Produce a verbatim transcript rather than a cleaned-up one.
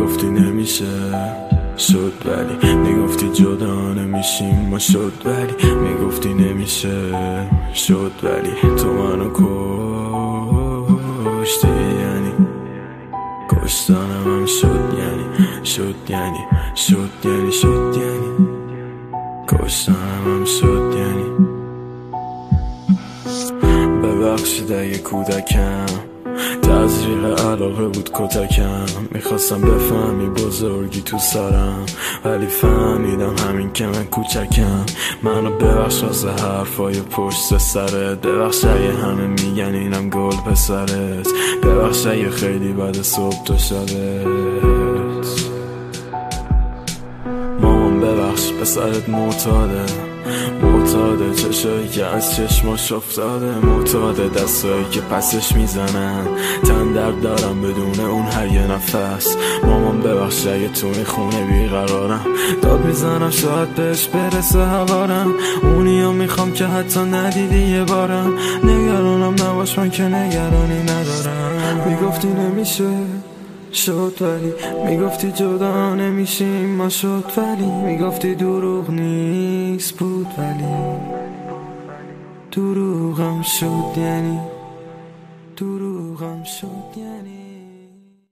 میگفتی نمیشه شد ولی میگفتی جدا نمیشیم ما شد ولی میگفتی نمیشه شد ولی تو منو کشتی یعنی کشتنم هم شد یعنی شد یعنی شد یعنی شد یعنی کشتنم هم شد یعنی ببخشید اگه کودکم تزریق علاقه بود کتکم میخواستم بفهمی بزرگی تو سرم ولی فهمیدم همین که من کوچکم منو ببخش از حرفای پشت سرت ببخش اگه همه میگن اینم گل پسرت ببخش اگه خیلی بد صبح تو شدت مامان ببخش پسرت معتاده معتاده چشایی که از چشماش افتاده معتاده دستایی که پسش میزنن تن درد دارم بدون اون هر یه نفس مامان ببخش اگه تو این خونه بیقرارم داد میزنم شاید بهش برسه هوارم اونیو میخوام که حتی ندیدی یه بارم نگرانم نباش من که نگرانی ندارم میگفتی نمیشه شد ولی میگفتی جدا نمیشیم ما شد ولی میگفتی دروغ نیست بود ولی دروغم شد یعنی دروغم شد یعنی